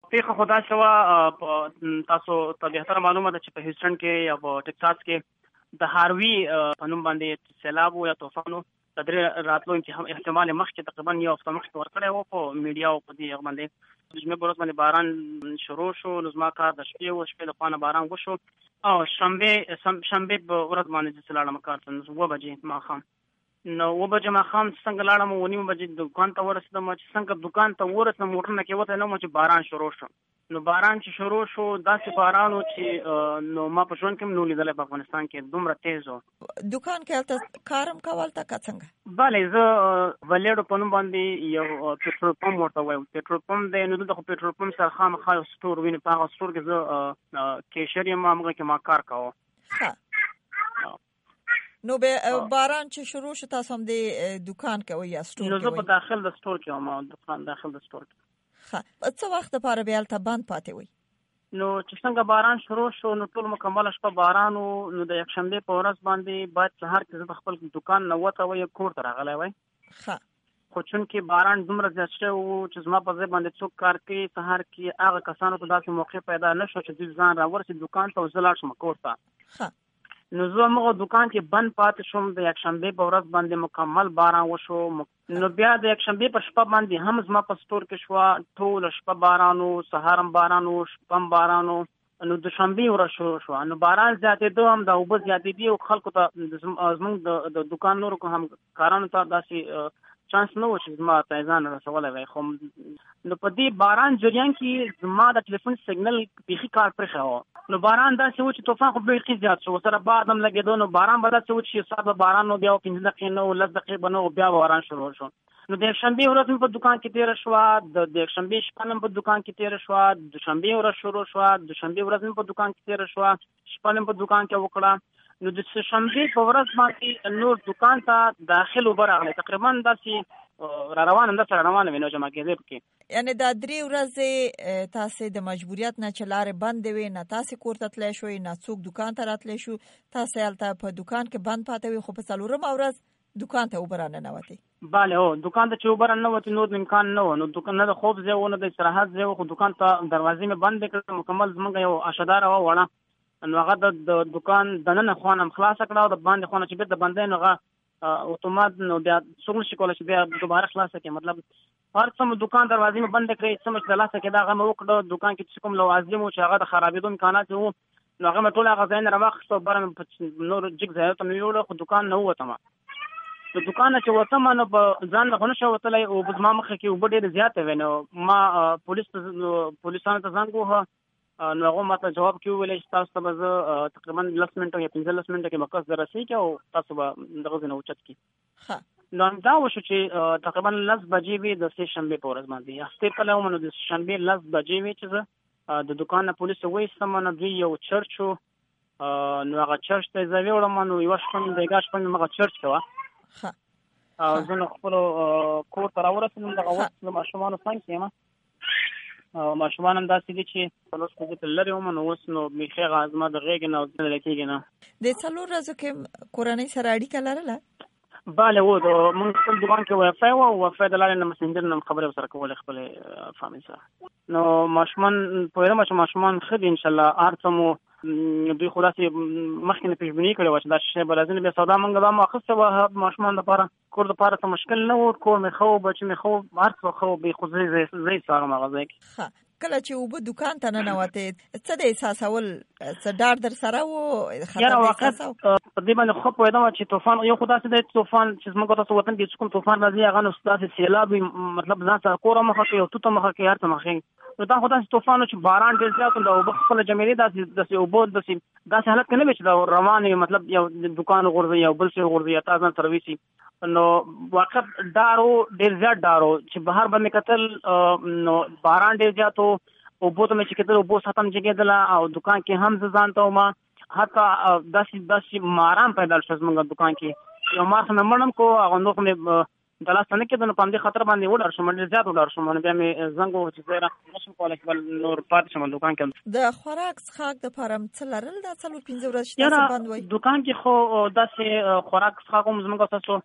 پیښه خدا شوه تاسو ته بهتر معلومه ده چې په هیوستن کې یا په ټکساس کې د هاروي په نوم باندې سیلاب یا طوفان د درې راتلو احتمال مخکې تقریبا یو هفته مخکې ورکړی و په میډیا او په دې باندې د جمعې په ورځ باندې باران شروع شو. نو زما کار د شپې له خوا نه باران وشو او شنبې په ورځ باندې چې لاړم کار ته 9 بجې ماښام. نو 9 بجې ماښام څنګه لاړم 9 بجې دکان ته ورسېدم. چې څنګه دکان ته ورسېدم موټر نه کې وته نو چې باران شروع شو. نو باران چې شروع شو داسې باران و چې نو ما په ژوند کې نو لیدلی په افغانستان کې دومره تیز و. دکان کې هلته کارم کول ته که څنګه؟ بله زه ولیډو په نوم باندې یو پټرول پمپ ورته وایم. پټرول پمپ دی. نو دلته خو پټرول پمپ سره خامخا یو سټور ویني. په هغه سټور کې زه کیشر یم. هغه کې ما کار کوه. نو به باران چې شروع شو تاسو هم د دکان کې وي یا سټور کې وي؟ نو زه په داخل د سټور کې وم. دکان داخل د سټور کې. څه وخت لپاره بیا هلته بند پاتې وي؟ نو چې څنګه باران شروع شو نو ټول مکمله شپه باران و. نو د یکشنبې په ورځ باندې باید سهار کې زه د خپل دکان نه وته وای کور ته راغلی وای. خو چونکې باران دومره زیات شوی و چې زما په ځای باندې څوک کار کوي سهار کې هغه کسانو ته داسې موقع پیدا نه شو چې دوی ځان راورسي دکان ته او زه لاړ شم کور ته. نو زه هغه دکان کې بند پاتې شوم. د یکشنبې په ورځ باندې مکمل باران وشو. نو بیا د یکشنبې په شپه باندې هم زما په سټور کې شوه ټول شپه باران و. سهار هم باران و شپه هم باران و. نو د شنبې ورځ شروع شوه. نو باران زیاتېدو هم د اوبه زیاتېدي او خلکو ته زموږ د دکان نورو هم کارانو ته داسې چانس نه و چې زما ته ځان رسولی وای. خو نو په دې باران جریان کې زما د ټلیفون سیګنل بیخي کار پرېښی و. نو باران داسې و چې طوفان خو بیخي زیات شو. سره باد هم لګېدو. نو باران به داسې و چې ساعت به باران و بیا 15 دقیقې نه و 10 دقیقې به نه و بیا باران شروع شو. نو د یکشنبې ورځ مې په دکان کې تېره شوه. د یکشنبې شپه مې په دکان کې تېره شوه. دوشنبې ورځ شروع شوه. دوشنبې ورځ مې په دکان کې تېره شوه. شپه مې په دکان کې وکړه. نو د شنبې په ورځ باندې نور دکان ته داخل اوبه راغلی. تقریبا داسې را روانه همداسې را روانه وې نو جمع کېدې پکې. یعنې دا 3 ورځې تاسې د مجبوریت نه چې لارې بندې وې نه تاسې کور ته تلی شوئ نه څوک دکان ته راتلی شو. تاسې هلته په دکان کې بند پاتې وې خو په 4مه ورځ دکان ته اوبه را ننوتې؟ بله هو دکان ته چې اوبه را ننوتې نور امکان نه و. نو دکان نه د خوب ځای و نه د استراحت ځای و. خو دکان ته دروازې مې بندې کړې. مکمل زموږ یو اشداره وه وړه. نو هغه د دکان دننه خوا نه خلاصه کړه او د باندې خوا نه چې بېرته بندی نو هغه اتومات نو بیا څوک نشي کولی چې بیا دوباره خلاصه کړي. مطلب هر څه مو دکان دروازې مې بندې کړې. څه مې چې د لاسه کېده هغه مې وکړه. دکان کې چې کوم لوازم و چې هغه د خرابېدو امکانات وو نو هغه مې ټول هغه ځای نه راواخیست او بره مې په نورو جګ ځایونو ته مې یوړه. خو دکان نه ووتم. د دکان نه چې وتم نو په ځان نه خو نشم وتلی. اوبه زما مخې کې اوبه ډېرې زیاتې وې. نو ما پولیسانو ته زنګ ووهه. نو هغه ماته جواب کې وویل چې تاسو ته به زه تقریبا 10 منټه یا 15 منټه کې به کس دررسېږي او تاسو به دغه ځای نه اوچت کړي. نو دا وشو چې تقریبا 10 بجې وې د سې شنبې په ورځ باندې. هفتې پلی وم نو د شنبې 10 بجې وې چې زه د دکان نه پولیس وایستم. نو دوی یو چرچ و. نو هغه چرچ ته زه ویوړم. نو یوه شپه مې بیګا شپه مې هغه چرچ کې وه. او زه نو خپلو کور ته راورسېدم. دغه وخت د ماشومانو څنګ کې یم. ماشومان هم داسې دي چې څلور ورځې لرې وم. نو اوس نو بیخي هغه زما د غېږې نه او لیدلی کېږي نه. د 4 ورځو کې کورنۍ سره اړیکه لرله؟ بله و. موږ خپل دکان کې وایفای و او وایفای د لارې نه مسنجر نه خبرې ورسره کولې خپلې فامیل سره. نو ماشومان پوهېدم چې ماشومان ښه دي انشاءالله. هر څه مو دوی خو داسې مخکې نه پیشبیني کړې وه چې دا شی به راځي. بیا سودا موږ دا مو اخیستې وه ماشومانو دپاره. کور دپاره څه مشکل نه و. کور مې ښه و. بچي مې ښه و. هر څه ښه و. بې خو زه یې څارم هغه ځای کې. کله چې اوبه دکان ته ننوتې څه د احساسول؟ څه ډار در سره و؟ یاره واقعیت په دې باندې ښه پوهېدم چې طوفان یو خو داسې دی طوفان چې زموږ تاسو وطن کې چې کوم طوفان راځي هغه نو داسې سیلاب وي. مطلب ځان سره کوره مخه کوي او توته مخه کوي هر څه مخه کوي. نو دا خو داسې طوفان چې باران ډېر زیات و. د اوبه خپله جمعېدې داسې اوبه داسې حالت کې نه وي چې دا روان وي. مطلب یو دکان غورځوي یا بل شی غورځوي یا تا ځان سره ویسي. نو واقعیت ډار و. ډېر زیات ډار و چې بهر به مې کتل نو باران ډېر زیات و. اوبو ته مې چې کتل اوبو سطح هم جګېدله او دکان کې هم زه ځان ته وم. حتی داسې ماران پیدا شو زموږ دکان کې. یو مار خو مې مړ هم کو. هغه نور خو مې د لاسه نه کېده. نو په همدې خطر باندې وډار شوم. ډېر زیات وډار شوم. نو بیا مې زنګ ووهه چې زه نشم کولی چې بل نور پاتې شم دکان کې. د خوراک څښاک دپاره څه لرل دا 4-5 ورځې چې تاسو بند وئ؟ دکان کې خو داسې خوراک څښاک هم زموږ تاسو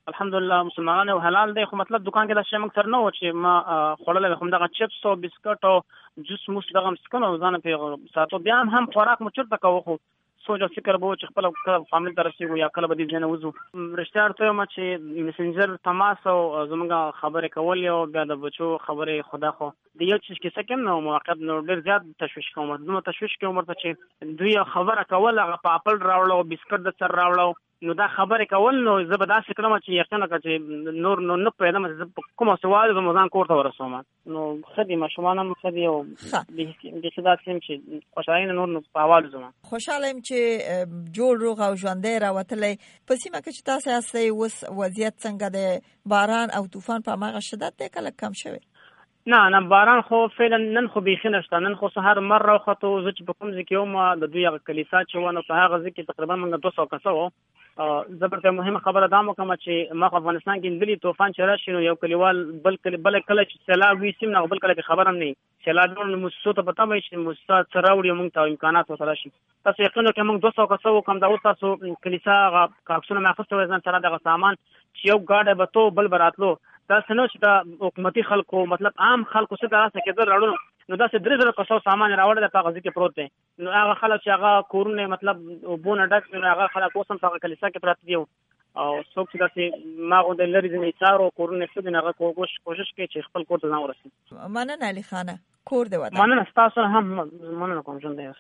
الحمدلله مسلمانانو حلال دی، خو مطلب دکان کې دا شی موږ سره نه و چې ما خوړل هم دغه چپس او بسکټ او جوس موس دغه مسکنه ځان په ساتو. بیا هم خوراک مو چرته کوو، خو سوچ او فکر به چې خپل فاميلي درسي یا کله به دې ځنه وځو. رښتیا ته ما چې میسنجر تماس او زموږ خبرې کول او بیا د بچو خبرې خدا خو د یو چیز کې سکم نو موقت نو ډیر زیات تشویش کوم. نو تشویش کوم ورته چې دوی خبره کول هغه په اپل راوړو بسکټ د سر راوړو، نو دا خبره کول نو زبدا شکلمه چې یقینا چې نور نو نه پیدا مې کومه سوال زموږ کوړه ورسوم. نو خدي مشمانه مخدي او د صدا سیم چې خوشاله نور نو په حواله زما خوشاله يم چې جوړ روغ او ژوندې راوتلې. په سیمه کې چې تاسو هستئ اوس وضعیت څنګه دی؟ باران او طوفان په هغه شدت دی کله کم شوی؟ نه باران خو فعلا نن خو بيخي نشته. نن خو سهار مر راوخته زه چې په کوم ځای کې وم د دوی هغه کلیسا چې ونه په هغه ځای کې تقریبا موږ 200 کسو. زبرته مهمه خبره دا مو کوم چې ما افغانستان کې دلی طوفان چې راشي نو یو کلیوال بل کله چې سیلاب وي سیم نه بل کله خبره نه سیلاب نو مسو ته پتا وي چې مستا سراوړي موږ ته امکانات وسره شي. تاسو یقینا کې موږ 200 کسو کوم دا تاسو کلیسا کاکسونه مخصوص ځان سره دغه سامان چې یو گاډه به تو بل براتلو دا سنو چې دا حکومتي خلکو مطلب عام خلکو څخه دراسه کېدل راړو نو دا څه درې کسو سامان راوړل د کاغذ کې پروت دی. نو هغه خلک چې هغه کورونه مطلب وبونه ډک نو هغه خلک اوسم په کلیسا کې پراته دي او څوک چې داسې ما غو د لری ځنې چارو کورونه څه دغه کوشش کوي چې خپل کور ته ځان ورسي. مننه علي خانه کور دی وته. مننه تاسو هم مننه کوم ژوند دی.